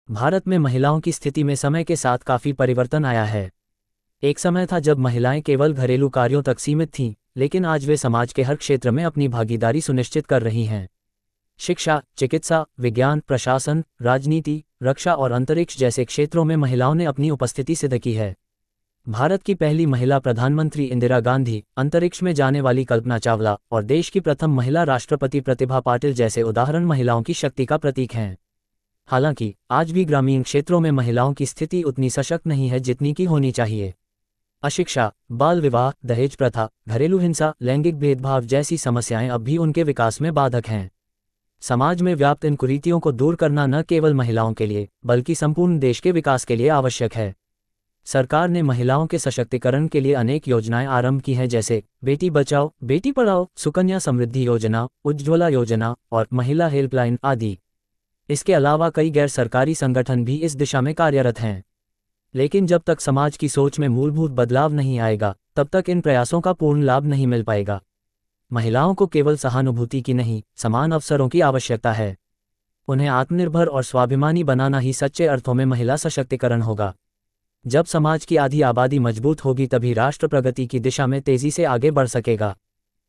भारत में महिलाओं की स्थिति में समय के साथ काफ़ी परिवर्तन आया है। एक समय था जब महिलाएं केवल घरेलू कार्यों तक सीमित थीं, लेकिन आज वे समाज के हर क्षेत्र में अपनी भागीदारी सुनिश्चित कर रही हैं। शिक्षा, चिकित्सा, विज्ञान, प्रशासन, राजनीति, रक्षा और अंतरिक्ष जैसे क्षेत्रों में महिलाओं ने अपनी उपस्थिति सिद्ध की है। भारत की पहली महिला प्रधानमंत्री इंदिरा गांधी, अंतरिक्ष में जाने वाली कल्पना चावला और देश की प्रथम महिला राष्ट्रपति प्रतिभा पाटिल जैसे उदाहरण महिलाओं की शक्ति का प्रतीक हैं। हालांकि आज भी ग्रामीण क्षेत्रों में महिलाओं की स्थिति उतनी सशक्त नहीं है जितनी की होनी चाहिए। अशिक्षा, बाल विवाह, दहेज प्रथा, घरेलू हिंसा, लैंगिक भेदभाव जैसी समस्याएं अब भी उनके विकास में बाधक हैं। समाज में व्याप्त इन कुरीतियों को दूर करना न केवल महिलाओं के लिए बल्कि संपूर्ण देश के विकास के लिए आवश्यक है। सरकार ने महिलाओं के सशक्तिकरण के लिए अनेक योजनाएं आरंभ की हैं, जैसे बेटी बचाओ बेटी पढ़ाओ, सुकन्या समृद्धि योजना, उज्ज्वला योजना और महिला हेल्पलाइन आदि। इसके अलावा कई गैर सरकारी संगठन भी इस दिशा में कार्यरत हैं। लेकिन जब तक समाज की सोच में मूलभूत बदलाव नहीं आएगा, तब तक इन प्रयासों का पूर्ण लाभ नहीं मिल पाएगा। महिलाओं को केवल सहानुभूति की नहीं, समान अवसरों की आवश्यकता है। उन्हें आत्मनिर्भर और स्वाभिमानी बनाना ही सच्चे अर्थों में महिला सशक्तिकरण होगा। जब समाज की आधी आबादी मजबूत होगी, तभी राष्ट्र प्रगति की दिशा में तेजी से आगे बढ़ सकेगा।